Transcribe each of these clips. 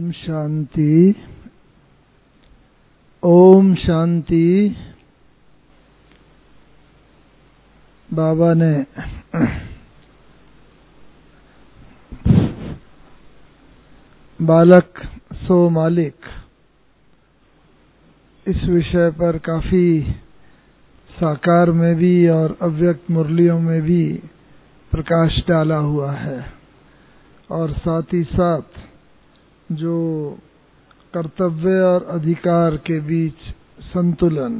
ओम शांति। ओम शांति। बाबा ने बालक सो मालिक इस विषय पर काफी साकार में भी और अव्यक्त मुरलियों में भी प्रकाश डाला हुआ है, और साथ ही साथ जो कर्तव्य और अधिकार के बीच संतुलन,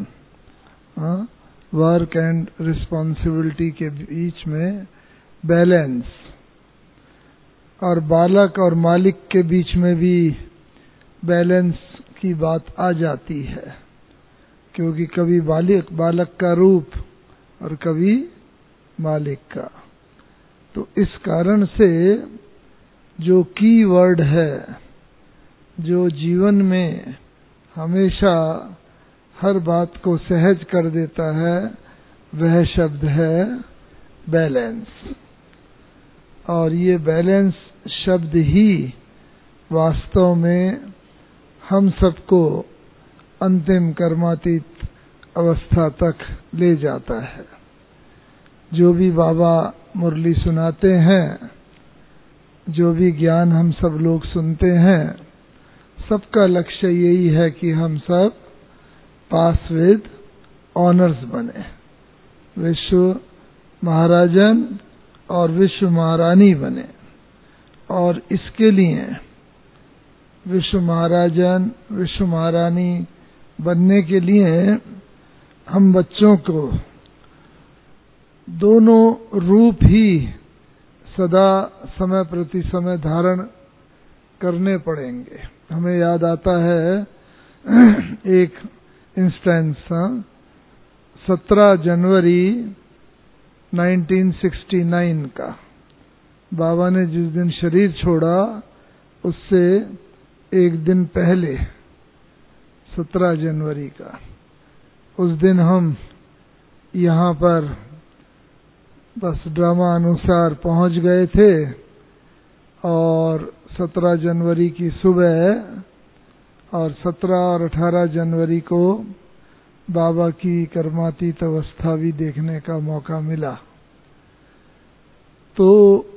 वर्क एंड रिस्पॉन्सिबिलिटी के बीच में बैलेंस, और बालक और मालिक के बीच में भी बैलेंस की बात आ जाती है, क्योंकि कभी बालक का रूप और कभी मालिक का। तो इस कारण से जो की वर्ड है, जो जीवन में हमेशा हर बात को सहज कर देता है, वह शब्द है बैलेंस। और ये बैलेंस शब्द ही वास्तव में हम सबको अंतिम कर्मातीत अवस्था तक ले जाता है। जो भी बाबा मुरली सुनाते हैं, जो भी ज्ञान हम सब लोग सुनते हैं, सबका लक्ष्य यही है कि हम सब पास विद ऑनर्स बने, विश्व महाराजन और विश्व महारानी बने। और इसके लिए विश्व महाराजन विश्व महारानी बनने के लिए हम बच्चों को दोनों रूप ही सदा समय प्रति समय धारण करने पड़ेंगे। हमें याद आता है एक इंस्टेंस, 17 जनवरी 1969 का। बाबा ने जिस दिन शरीर छोड़ा उससे एक दिन पहले 17 जनवरी का, उस दिन हम यहाँ पर बस ड्रामा अनुसार पहुँच गए थे, और 17 जनवरी की सुबह और 17 और 18 जनवरी को बाबा की कर्मातीत अवस्था भी देखने का मौका मिला। तो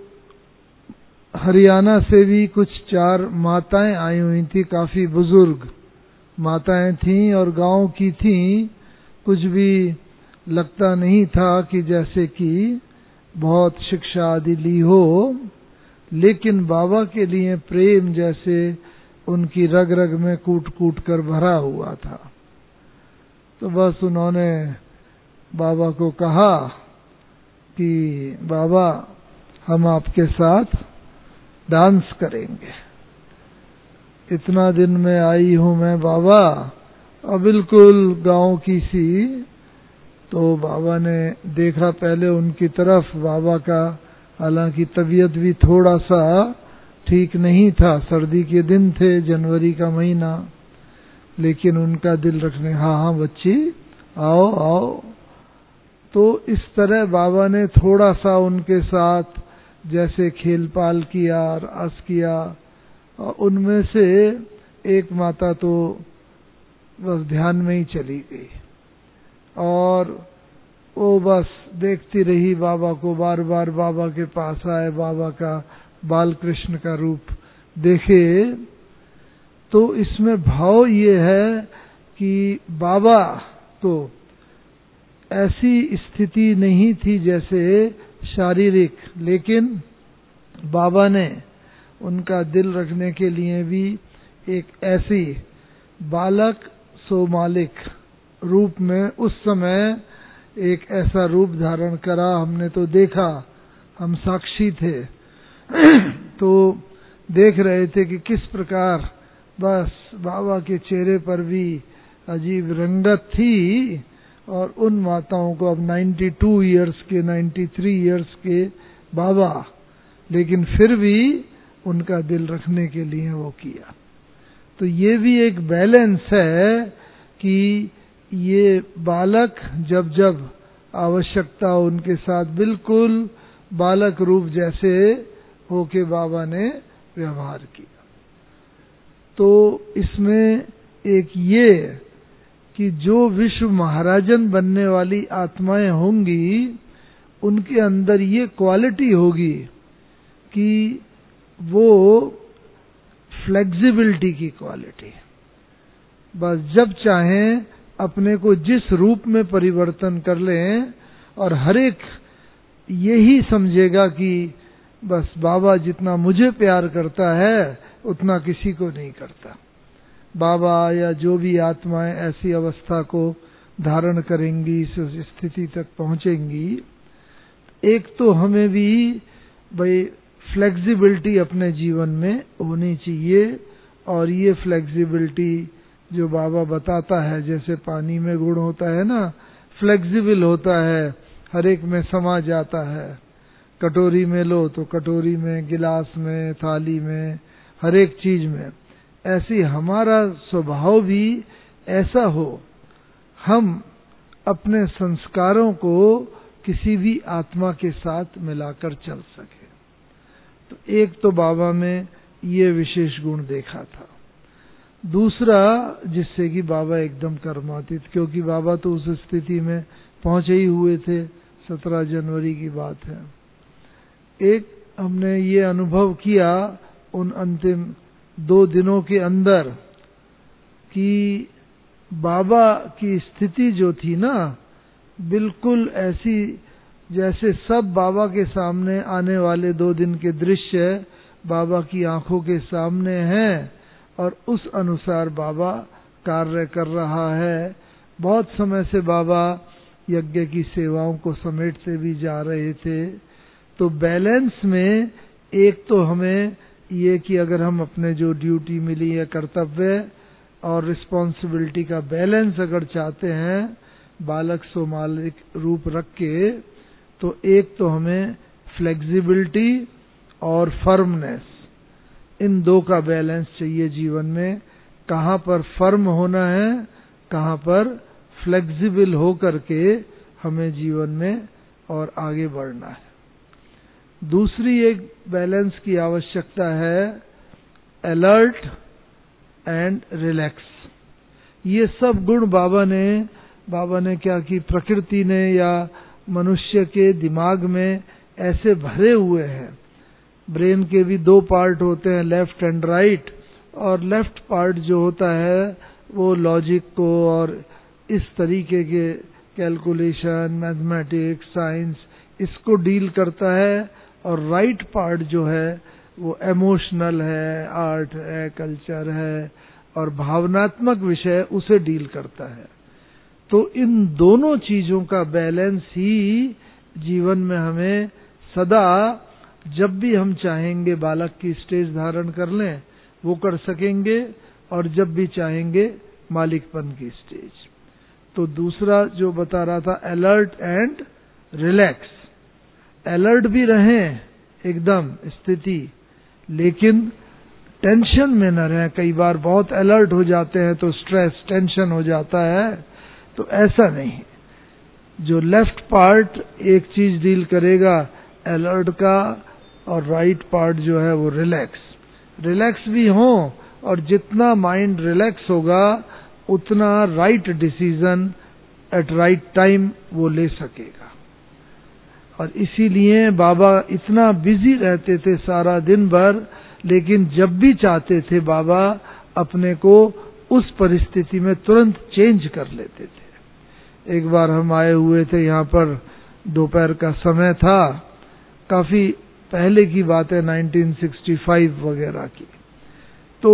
हरियाणा से भी कुछ 4 माताएं आई हुई थी, काफी बुजुर्ग माताएं थीं और गांव की थीं। कुछ भी लगता नहीं था कि जैसे कि बहुत शिक्षा आदि ली हो, लेकिन बाबा के लिए प्रेम जैसे उनकी रग रग में कूट कूट कर भरा हुआ था। तो बस उन्होंने बाबा को कहा कि बाबा, हम आपके साथ डांस करेंगे। इतना दिन में आई हूं मैं बाबा, और बिल्कुल गांव की सी। तो बाबा ने देखा पहले उनकी तरफ। बाबा का हालांकि तबीयत भी थोड़ा सा ठीक नहीं था, सर्दी के दिन थे, जनवरी का महीना, लेकिन उनका दिल रखने, हाँ हाँ बच्ची आओ आओ। तो इस तरह बाबा ने थोड़ा सा उनके साथ जैसे खेल पाल किया, रास किया। और उनमें से एक माता तो बस ध्यान में ही चली गई, और वो बस देखती रही बाबा को, बार बार बाबा के पास आए, बाबा का बाल कृष्ण का रूप देखे। तो इसमें भाव ये है कि बाबा तो ऐसी स्थिति नहीं थी जैसे शारीरिक, लेकिन बाबा ने उनका दिल रखने के लिए भी एक ऐसी बालक सो मालिक रूप में उस समय एक ऐसा रूप धारण करा। हमने तो देखा, हम साक्षी थे। तो देख रहे थे कि किस प्रकार बस बाबा के चेहरे पर भी अजीब रंगत थी, और उन माताओं को अब 92 इयर्स के, 93 इयर्स के बाबा, लेकिन फिर भी उनका दिल रखने के लिए वो किया। तो ये भी एक बैलेंस है कि ये बालक जब जब आवश्यकता उनके साथ बिल्कुल बालक रूप जैसे होके बाबा ने व्यवहार किया। तो इसमें एक ये कि जो विश्व महाराजन बनने वाली आत्माएं होंगी, उनके अंदर ये क्वालिटी होगी कि वो फ्लेक्सिबिलिटी की क्वालिटी, बस जब चाहें अपने को जिस रूप में परिवर्तन कर लें, और हर एक यही समझेगा कि बस बाबा जितना मुझे प्यार करता है उतना किसी को नहीं करता। बाबा या जो भी आत्माएं ऐसी अवस्था को धारण करेंगी, इस स्थिति तक पहुंचेंगी, एक तो हमें भी भाई फ्लेक्सिबिलिटी अपने जीवन में होनी चाहिए। और ये फ्लेक्सिबिलिटी जो बाबा बताता है, जैसे पानी में गुण होता है ना, फ्लेक्सिबल होता है, हर एक में समा जाता है। कटोरी में लो तो कटोरी में, गिलास में, थाली में, हर एक चीज में। ऐसी हमारा स्वभाव भी ऐसा हो, हम अपने संस्कारों को किसी भी आत्मा के साथ मिलाकर चल सके। तो एक तो बाबा में ये विशेष गुण देखा था। दूसरा, जिससे कि बाबा एकदम कर्मातीत, क्योंकि बाबा तो उस स्थिति में पहुंचे ही हुए थे, 17 जनवरी की बात है। एक हमने ये अनुभव किया उन अंतिम 2 दिनों के अंदर कि बाबा की स्थिति जो थी ना, बिल्कुल ऐसी जैसे सब बाबा के सामने आने वाले 2 दिन के दृश्य बाबा की आंखों के सामने हैं, और उस अनुसार बाबा कार्य कर रहा है। बहुत समय से बाबा यज्ञ की सेवाओं को समेटते भी जा रहे थे। तो बैलेंस में एक तो हमें ये कि अगर हम अपने जो ड्यूटी मिली है, कर्तव्य और रिस्पॉन्सिबिलिटी का बैलेंस अगर चाहते हैं बालक सो मालिक रूप रख के, तो एक तो हमें फ्लेक्सिबिलिटी और फर्मनेस, इन 2 का बैलेंस चाहिए जीवन में। कहाँ पर फर्म होना है, कहाँ पर फ्लेक्सिबल हो करके हमें जीवन में और आगे बढ़ना है। दूसरी एक बैलेंस की आवश्यकता है, अलर्ट एंड रिलैक्स। ये सब गुण बाबा ने क्या कि प्रकृति ने या मनुष्य के दिमाग में ऐसे भरे हुए हैं। ब्रेन के भी 2 पार्ट होते हैं, लेफ्ट एंड राइट, और लेफ्ट पार्ट जो होता है वो लॉजिक को और इस तरीके के कैलकुलेशन, मैथमेटिक्स, साइंस, इसको डील करता है। और राइट पार्ट जो है वो इमोशनल है, आर्ट है, कल्चर है और भावनात्मक विषय, उसे डील करता है। तो इन दोनों चीजों का बैलेंस ही जीवन में हमें सदा, जब भी हम चाहेंगे बालक की स्टेज धारण कर लें वो कर सकेंगे, और जब भी चाहेंगे मालिकपन की स्टेज। तो दूसरा जो बता रहा था, अलर्ट एंड रिलैक्स। अलर्ट भी रहें एकदम स्थिति, लेकिन टेंशन में न रहें। कई बार बहुत अलर्ट हो जाते हैं तो स्ट्रेस, टेंशन हो जाता है, तो ऐसा नहीं। जो लेफ्ट पार्ट एक चीज डील करेगा अलर्ट का, और राइट पार्ट जो है वो रिलैक्स भी हो, और जितना माइंड रिलैक्स होगा उतना right decision at right time वो ले सकेगा। और इसीलिए बाबा इतना बिजी रहते थे सारा दिन भर, लेकिन जब भी चाहते थे बाबा अपने को उस परिस्थिति में तुरंत चेंज कर लेते थे। एक बार हम आए हुए थे यहाँ पर, दोपहर का समय था, काफी पहले की बात है, 1965 वगैरह की। तो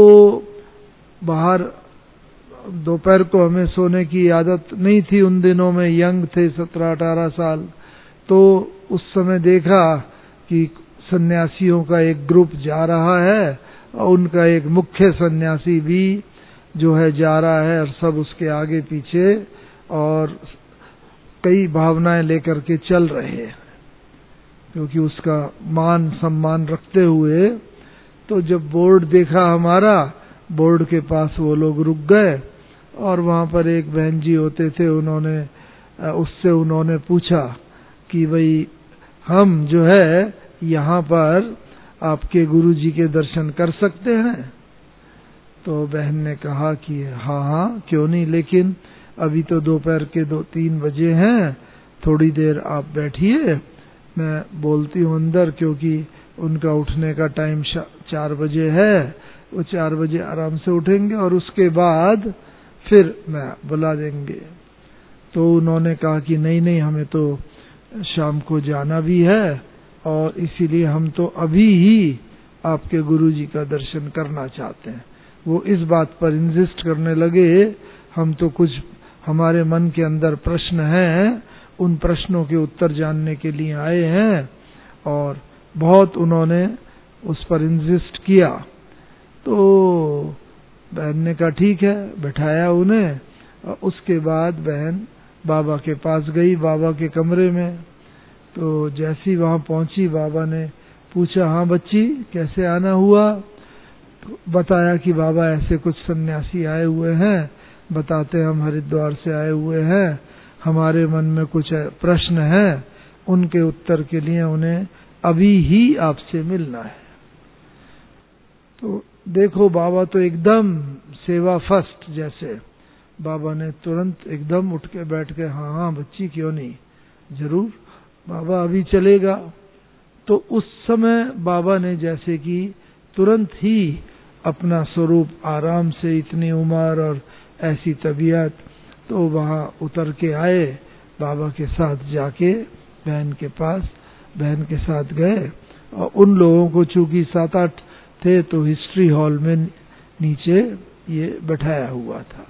बाहर दोपहर को हमें सोने की आदत नहीं थी, उन दिनों में यंग थे, 17-18 साल। तो उस समय देखा कि सन्यासियों का एक ग्रुप जा रहा है, और उनका एक मुख्य सन्यासी भी जो है जा रहा है, और सब उसके आगे पीछे और कई भावनाएं लेकर के चल रहे हैं, क्योंकि उसका मान सम्मान रखते हुए। तो जब बोर्ड देखा हमारा, बोर्ड के पास वो लोग रुक गए, और वहां पर एक बहन जी होते थे, उन्होंने पूछा कि भाई हम जो है यहाँ पर आपके गुरुजी के दर्शन कर सकते हैं? तो बहन ने कहा कि हाँ हाँ क्यों नहीं, लेकिन अभी तो दोपहर के 2-3 बजे हैं, थोड़ी देर आप बैठिए, मैं बोलती हूँ अंदर, क्योंकि उनका उठने का टाइम 4 बजे है। वो 4 बजे आराम से उठेंगे और उसके बाद फिर मैं बुला देंगे। तो उन्होंने कहा कि नहीं नहीं, हमें तो शाम को जाना भी है और इसीलिए हम तो अभी ही आपके गुरुजी का दर्शन करना चाहते हैं। वो इस बात पर इंसिस्ट करने लगे, हम तो कुछ हमारे मन के अंदर प्रश्न हैं, उन प्रश्नों के उत्तर जानने के लिए आए हैं, और बहुत उन्होंने उस पर इंसिस्ट किया। तो बहन ने कहा ठीक है, बैठाया उन्हें, और उसके बाद बहन बाबा के पास गई, बाबा के कमरे में। तो जैसी वहां पहुंची, बाबा ने पूछा, हाँ बच्ची कैसे आना हुआ? तो बताया कि बाबा ऐसे कुछ सन्यासी आए हुए हैं, बताते हम हरिद्वार से आए हुए हैं, हमारे मन में कुछ प्रश्न हैं, उनके उत्तर के लिए उन्हें अभी ही आपसे मिलना है। तो देखो बाबा तो एकदम सेवा फर्स्ट जैसे, बाबा ने तुरंत एकदम उठ के बैठ के, हाँ हाँ बच्ची क्यों नहीं, जरूर बाबा अभी चलेगा। तो उस समय बाबा ने जैसे कि तुरंत ही अपना स्वरूप आराम से, इतनी उम्र और ऐसी तबीयत, तो वहां उतर के आए, बाबा के साथ जाके बहन के पास, बहन के साथ गए। और उन लोगों को चूंकि 7-8 थे तो हिस्ट्री हॉल में नीचे ये बैठाया हुआ था।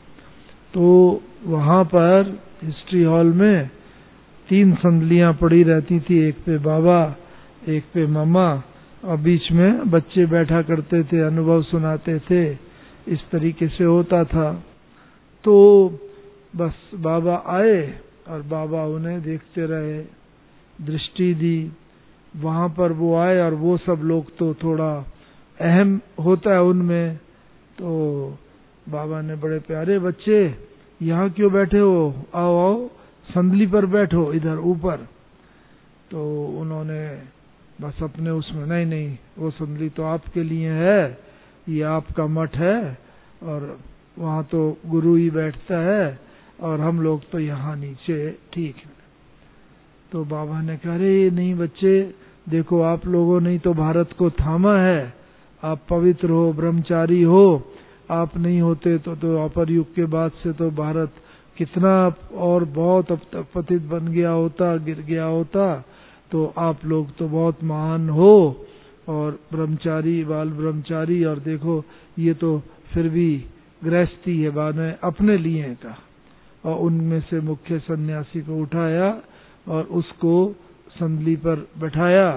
तो वहां पर हिस्ट्री हॉल में 3 संदलियां पड़ी रहती थी, एक पे बाबा, एक पे मामा, और बीच में बच्चे बैठा करते थे, अनुभव सुनाते थे, इस तरीके से होता था। तो बस बाबा आए और बाबा उन्हें देखते रहे, दृष्टि दी। वहां पर वो आए और वो सब लोग तो थोड़ा अहम होता है उनमें, तो बाबा ने, बड़े प्यारे बच्चे यहाँ क्यों बैठे हो, आओ आओ संदली पर बैठो इधर ऊपर। तो उन्होंने बस अपने उसमें, नहीं नहीं वो संदली तो आपके लिए है, ये आपका मठ है और वहां तो गुरु ही बैठता है और हम लोग तो यहाँ नीचे, ठीक है। तो बाबा ने कहा, अरे नहीं बच्चे, देखो आप लोगों ने तो भारत को थामा है, आप पवित्र हो, ब्रह्मचारी हो, आप नहीं होते तो द्वापर युग के बाद से तो भारत कितना और बहुत अब तक पतित बन गया होता, गिर गया होता। तो आप लोग तो बहुत महान हो और ब्रह्मचारी, बाल ब्रह्मचारी, और देखो ये तो फिर भी गृहस्थी है, बाद में अपने लिए का। और उनमें से मुख्य सन्यासी को उठाया और उसको संदली पर बैठाया,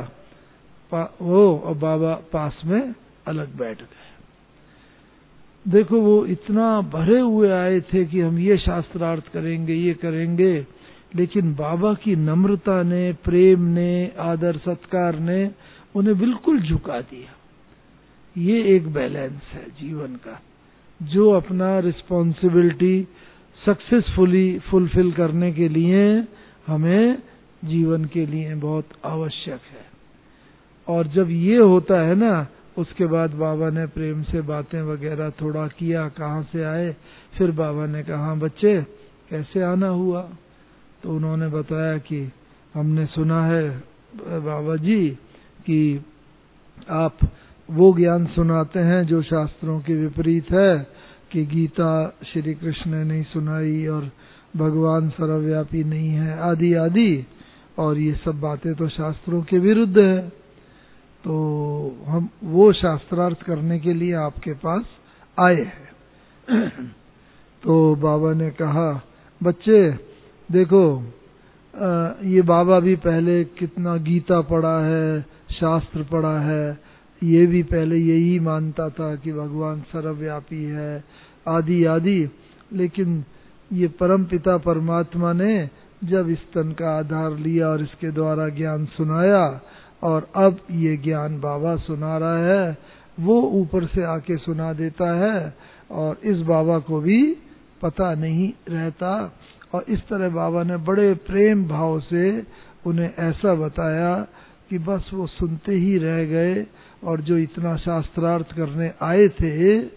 वो और बाबा पास में अलग बैठ गए। देखो वो इतना भरे हुए आए थे कि हम ये शास्त्रार्थ करेंगे, ये करेंगे, लेकिन बाबा की नम्रता ने, प्रेम ने, आदर सत्कार ने उन्हें बिल्कुल झुका दिया। ये एक बैलेंस है जीवन का, जो अपना रिस्पॉन्सिबिलिटी सक्सेसफुली फुलफिल करने के लिए हमें जीवन के लिए बहुत आवश्यक है। और जब ये होता है ना, उसके बाद बाबा ने प्रेम से बातें वगैरह थोड़ा किया, कहाँ से आए, फिर बाबा ने कहा, बच्चे कैसे आना हुआ? तो उन्होंने बताया कि हमने सुना है बाबा जी कि आप वो ज्ञान सुनाते हैं जो शास्त्रों के विपरीत है, कि गीता श्री कृष्ण ने नहीं सुनाई और भगवान सर्वव्यापी नहीं है, आदि आदि, और ये सब बातें तो शास्त्रों के विरुद्ध है। तो हम वो शास्त्रार्थ करने के लिए आपके पास आए हैं। तो बाबा ने कहा, बच्चे देखो, ये बाबा भी पहले कितना गीता पढ़ा है, शास्त्र पढ़ा है, ये भी पहले यही मानता था कि भगवान सर्वव्यापी है, आदि आदि। लेकिन ये परमपिता परमात्मा ने जब इस तन का आधार लिया और इसके द्वारा ज्ञान सुनाया, और अब ये ज्ञान बाबा सुना रहा है, वो ऊपर से आके सुना देता है और इस बाबा को भी पता नहीं रहता। और इस तरह बाबा ने बड़े प्रेम भाव से उन्हें ऐसा बताया कि बस वो सुनते ही रह गए, और जो इतना शास्त्रार्थ करने आए थे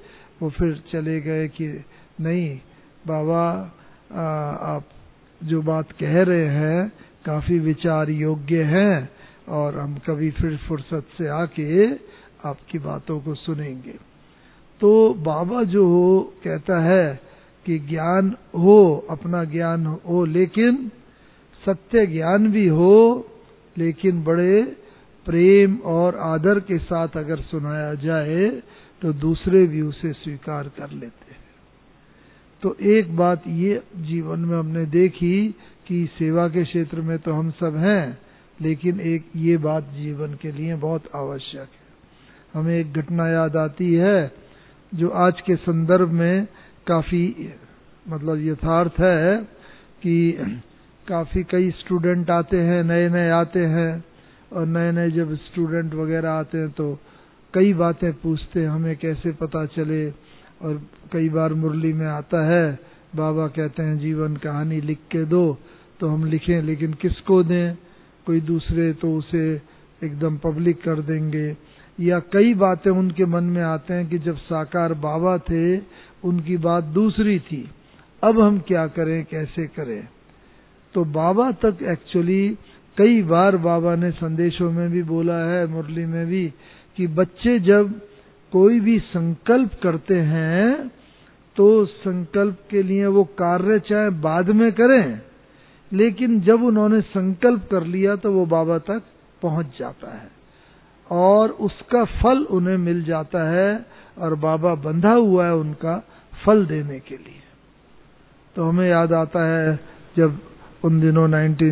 वो फिर चले गए कि नहीं बाबा, आप जो बात कह रहे हैं काफी विचार योग्य है और हम कभी फिर फुर्सत से आके आपकी बातों को सुनेंगे। तो बाबा जो कहता है कि ज्ञान हो, अपना ज्ञान हो, लेकिन सत्य ज्ञान भी हो, लेकिन बड़े प्रेम और आदर के साथ अगर सुनाया जाए तो दूसरे भी उसे स्वीकार कर लेते हैं। तो एक बात ये जीवन में हमने देखी कि सेवा के क्षेत्र में तो हम सब हैं, लेकिन एक ये बात जीवन के लिए बहुत आवश्यक है। हमें एक घटना याद आती है जो आज के संदर्भ में काफी मतलब यथार्थ है कि काफी कई स्टूडेंट आते हैं, नए नए आते हैं, और नए नए जब स्टूडेंट वगैरह आते हैं तो कई बातें पूछते हैं हमें कैसे पता चले। और कई बार मुरली में आता है बाबा कहते हैं जीवन कहानी लिख के दो, तो हम लिखें लेकिन किसको दें, कोई दूसरे तो उसे एकदम पब्लिक कर देंगे। या कई बातें उनके मन में आते हैं कि जब साकार बाबा थे उनकी बात दूसरी थी, अब हम क्या करें, कैसे करें। तो बाबा तक एक्चुअली कई बार बाबा ने संदेशों में भी बोला है, मुरली में भी, कि बच्चे जब कोई भी संकल्प करते हैं तो संकल्प के लिए वो कार्य चाहे बाद में करें, लेकिन जब उन्होंने संकल्प कर लिया तो वो बाबा तक पहुंच जाता है और उसका फल उन्हें मिल जाता है, और बाबा बंधा हुआ है उनका फल देने के लिए। तो हमें याद आता है जब उन दिनों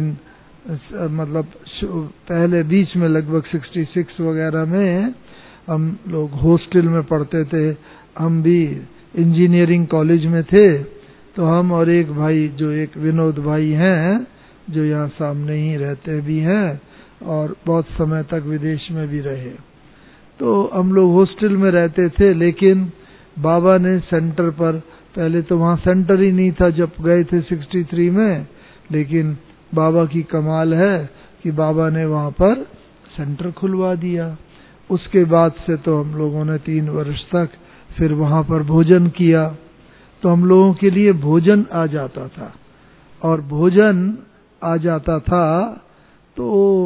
मतलब पहले बीच में लगभग 66 वगैरह में हम लोग हॉस्टल में पढ़ते थे, हम भी इंजीनियरिंग कॉलेज में थे। तो हम और एक भाई जो एक विनोद भाई हैं जो यहाँ सामने ही रहते भी हैं और बहुत समय तक विदेश में भी रहे, तो हम लोग हॉस्टल में रहते थे। लेकिन बाबा ने सेंटर पर, पहले तो वहाँ सेंटर ही नहीं था जब गए थे 63 में, लेकिन बाबा की कमाल है कि बाबा ने वहाँ पर सेंटर खुलवा दिया। उसके बाद से तो हम लोगों ने 3 वर्ष तक फिर वहाँ पर भोजन किया। तो हम लोगों के लिए भोजन आ जाता था, और भोजन आ जाता था तो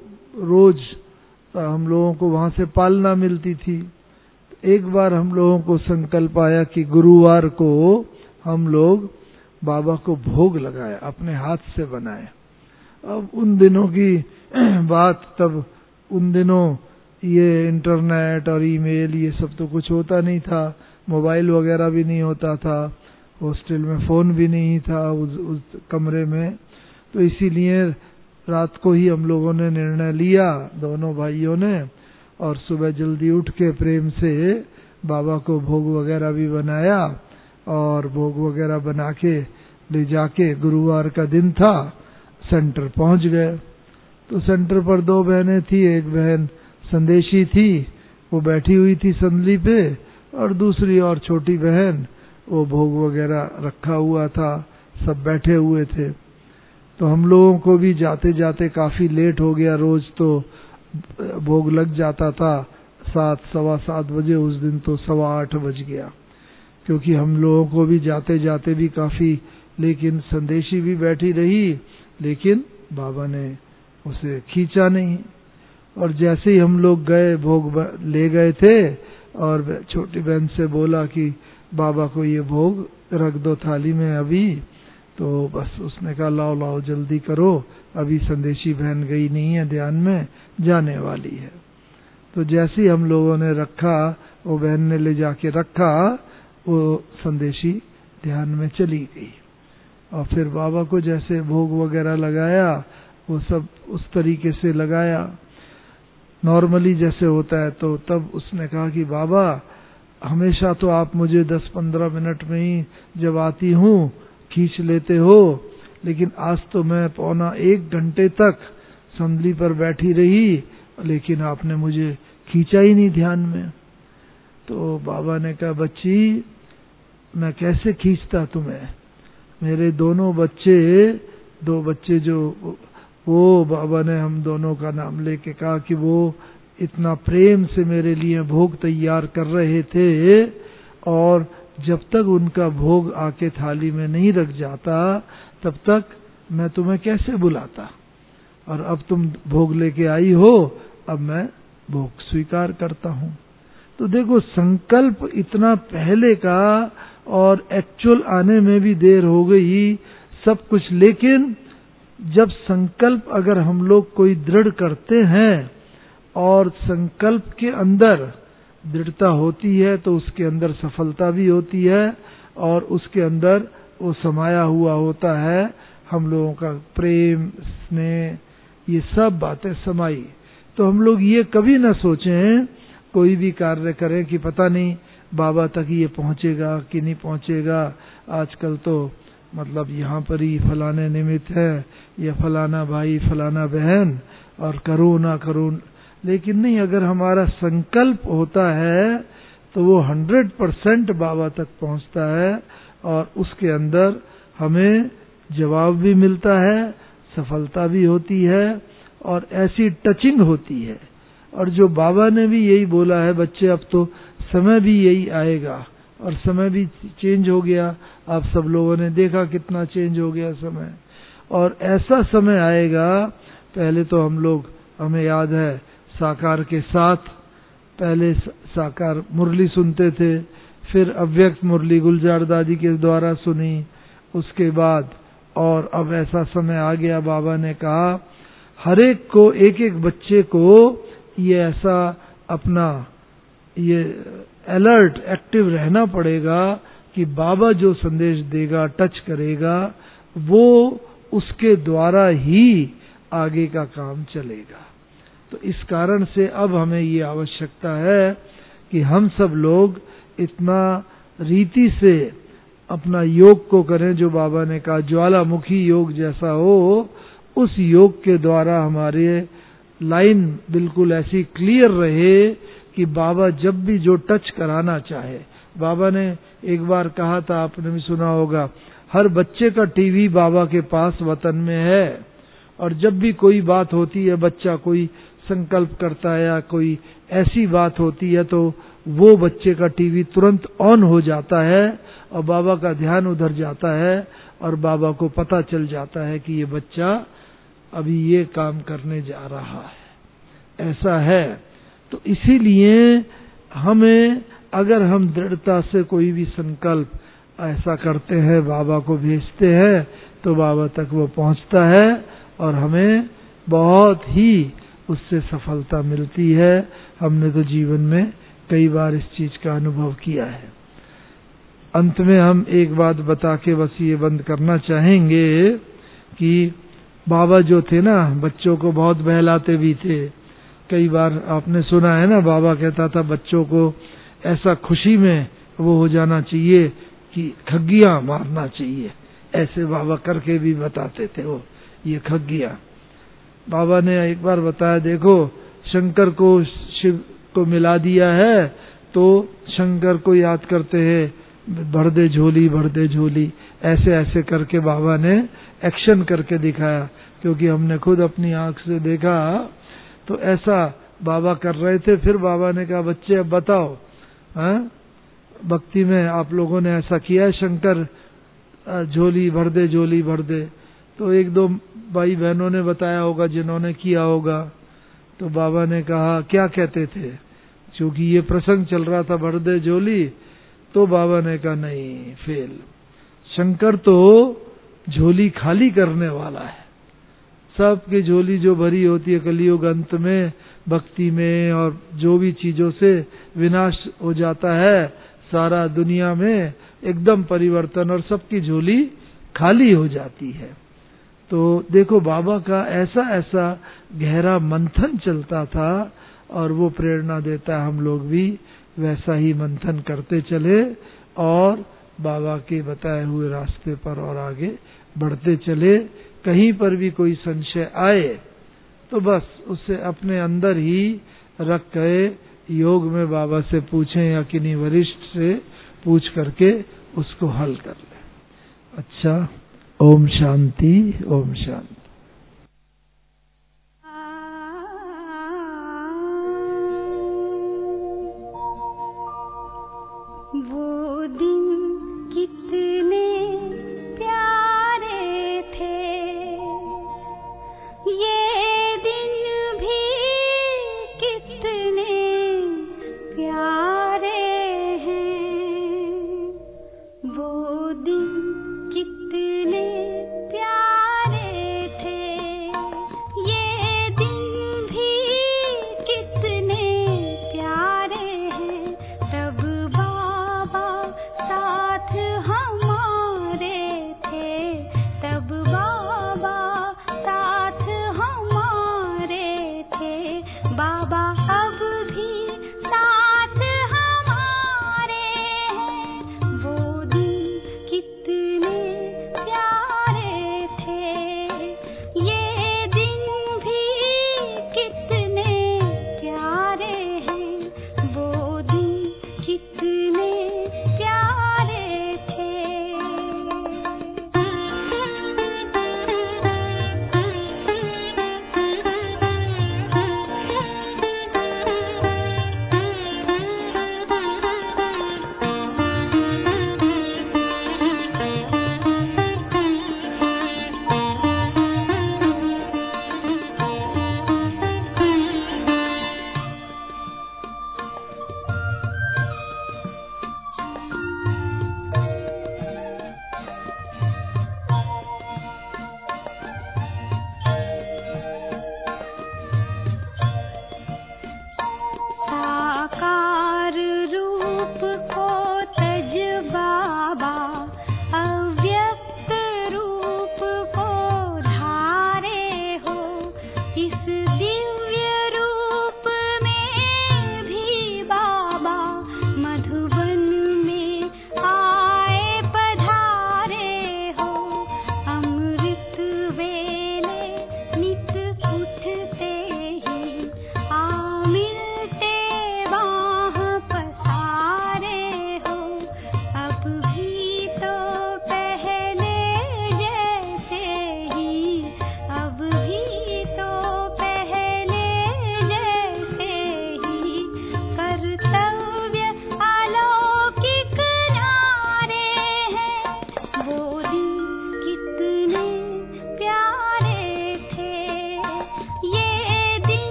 रोज हम लोगों को वहाँ से पालना मिलती थी। एक बार हम लोगों को संकल्प आया कि गुरुवार को हम लोग बाबा को भोग लगाए, अपने हाथ से बनाए। अब उन दिनों की बात, तब उन दिनों ये इंटरनेट और ईमेल ये सब तो कुछ होता नहीं था, मोबाइल वगैरह भी नहीं होता था, हॉस्टल में फोन भी नहीं था उस कमरे में। तो इसीलिए रात को ही हम लोगों ने निर्णय लिया, दोनों भाइयों ने, और सुबह जल्दी उठ के प्रेम से बाबा को भोग वगैरह भी बनाया, और भोग वगैरह बना के ले जाके गुरुवार का दिन था सेंटर पहुंच गए। तो सेंटर पर 2 बहनें थी, एक बहन संदेशी थी, वो बैठी हुई थी संदली पे, और दूसरी और छोटी बहन वो भोग वगैरह रखा हुआ था, सब बैठे हुए थे। तो हम लोगों को भी जाते जाते काफी लेट हो गया। रोज तो भोग लग जाता था 7, सवा 7 बजे, उस दिन तो 7:15 बज गया, क्योंकि हम लोगों को भी जाते जाते भी काफी, लेकिन संदेशी भी बैठी रही, लेकिन बाबा ने उसे खींचा नहीं। और जैसे ही हम लोग गए, भोग ले गए थे, और छोटी बहन से बोला कि बाबा को ये भोग रख दो थाली में अभी, तो बस उसने कहा लाओ लाओ जल्दी करो, अभी संदेशी बहन गई नहीं है ध्यान में, जाने वाली है। तो जैसे ही हम लोगों ने रखा, वो बहन ने ले जाके रखा, वो संदेशी ध्यान में चली गई। और फिर बाबा को जैसे भोग वगैरह लगाया, वो सब उस तरीके से लगाया नॉर्मली जैसे होता है। तो तब उसने कहा कि बाबा, हमेशा तो आप मुझे 10-15 मिनट में ही जब आती हूँ खींच लेते हो, लेकिन आज तो मैं 1.25 घंटे तक संदली पर बैठी रही, लेकिन आपने मुझे खींचा ही नहीं ध्यान में। तो बाबा ने कहा, बच्ची मैं कैसे खींचता तुम्हें, मेरे 2 बच्चे जो वो बाबा ने हम दोनों का नाम लेके कहा कि वो इतना प्रेम से मेरे लिए भोग तैयार कर रहे थे, और जब तक उनका भोग आके थाली में नहीं रख जाता तब तक मैं तुम्हें कैसे बुलाता, और अब तुम भोग लेके आई हो, अब मैं भोग स्वीकार करता हूं। तो देखो संकल्प इतना पहले का और एक्चुअल आने में भी देर हो गई सब कुछ, लेकिन जब संकल्प अगर हम लोग कोई दृढ़ करते हैं और संकल्प के अंदर दृढ़ता होती है तो उसके अंदर सफलता भी होती है, और उसके अंदर वो समाया हुआ होता है हम लोगों का प्रेम, स्नेह, ये सब बातें समाई। तो हम लोग ये कभी ना सोचें कोई भी कार्य करें कि पता नहीं बाबा तक ये पहुंचेगा कि नहीं पहुंचेगा, आजकल तो मतलब यहाँ पर ही फलाने निमित्त है, या फलाना भाई फलाना बहन, और करो ना करो, लेकिन नहीं, अगर हमारा संकल्प होता है तो वो 100% बाबा तक पहुंचता है, और उसके अंदर हमें जवाब भी मिलता है, सफलता भी होती है, और ऐसी टचिंग होती है। और जो बाबा ने भी यही बोला है, बच्चे अब तो समय भी यही आएगा, और समय भी चेंज हो गया, आप सब लोगों ने देखा कितना चेंज हो गया समय, और ऐसा समय आएगा। पहले तो हमें याद है साकार के साथ, पहले साकार मुरली सुनते थे, फिर अव्यक्त मुरली गुलजार दादी के द्वारा सुनी, उसके बाद और अब ऐसा समय आ गया, बाबा ने कहा हर एक को, एक एक बच्चे को ये ऐसा अपना ये अलर्ट एक्टिव रहना पड़ेगा कि बाबा जो संदेश देगा, टच करेगा, वो उसके द्वारा ही आगे का काम चलेगा। तो इस कारण से अब हमें ये आवश्यकता है कि हम सब लोग इतना रीति से अपना योग को करें, जो बाबा ने कहा ज्वालामुखी योग जैसा हो, उस योग के द्वारा हमारे लाइन बिल्कुल ऐसी क्लियर रहे कि बाबा जब भी जो टच कराना चाहे, बाबा ने एक बार कहा था, आपने भी सुना होगा, हर बच्चे का टीवी बाबा के पास वतन में है, और जब भी कोई बात होती है, बच्चा कोई संकल्प करता है या कोई ऐसी बात होती है, तो वो बच्चे का टीवी तुरंत ऑन हो जाता है, और बाबा का ध्यान उधर जाता है, और बाबा को पता चल जाता है कि ये बच्चा अभी ये काम करने जा रहा है, ऐसा है। तो इसीलिए हमें, अगर हम दृढ़ता से कोई भी संकल्प ऐसा करते हैं, बाबा को भेजते हैं, तो बाबा तक वो पहुंचता है, और हमें बहुत ही उससे सफलता मिलती है। हमने तो जीवन में कई बार इस चीज का अनुभव किया है। अंत में हम एक बात बता के बस ये बंद करना चाहेंगे कि बाबा जो थे ना, बच्चों को बहुत बहलाते भी थे। कई बार आपने सुना है ना, बाबा कहता था बच्चों को ऐसा खुशी में वो हो जाना चाहिए कि खग्गियां मारना चाहिए, ऐसे बाबा करके भी बताते थे वो, ये खग्गियां। बाबा ने एक बार बताया, देखो शंकर को शिव को मिला दिया है, तो शंकर को याद करते हैं, भर दे झोली भर दे झोली, ऐसे ऐसे करके बाबा ने एक्शन करके दिखाया, क्योंकि हमने खुद अपनी आंख से देखा, तो ऐसा बाबा कर रहे थे। फिर बाबा ने कहा, बच्चे अब बताओ, भक्ति में आप लोगों ने ऐसा किया है, शंकर झोली भर दे झोली भर दे? तो एक दो भाई बहनों ने बताया होगा जिन्होंने किया होगा। तो बाबा ने कहा, क्या कहते थे? क्योंकि ये प्रसंग चल रहा था, भर दे झोली, तो बाबा ने कहा नहीं, फेल। शंकर तो झोली खाली करने वाला है, सबकी झोली जो भरी होती है कलियुग अंत में भक्ति में, और जो भी चीजों से विनाश हो जाता है सारा दुनिया में एकदम परिवर्तन, और सबकी झोली खाली हो जाती है। तो देखो बाबा का ऐसा ऐसा गहरा मंथन चलता था, और वो प्रेरणा देता है हम लोग भी वैसा ही मंथन करते चले, और बाबा के बताए हुए रास्ते पर और आगे बढ़ते चले। कहीं पर भी कोई संशय आए तो बस उसे अपने अंदर ही रख गए, योग में बाबा से पूछें या किन्हीं वरिष्ठ से पूछ करके उसको हल कर लें। अच्छा, ओम शांति, ओम शांति।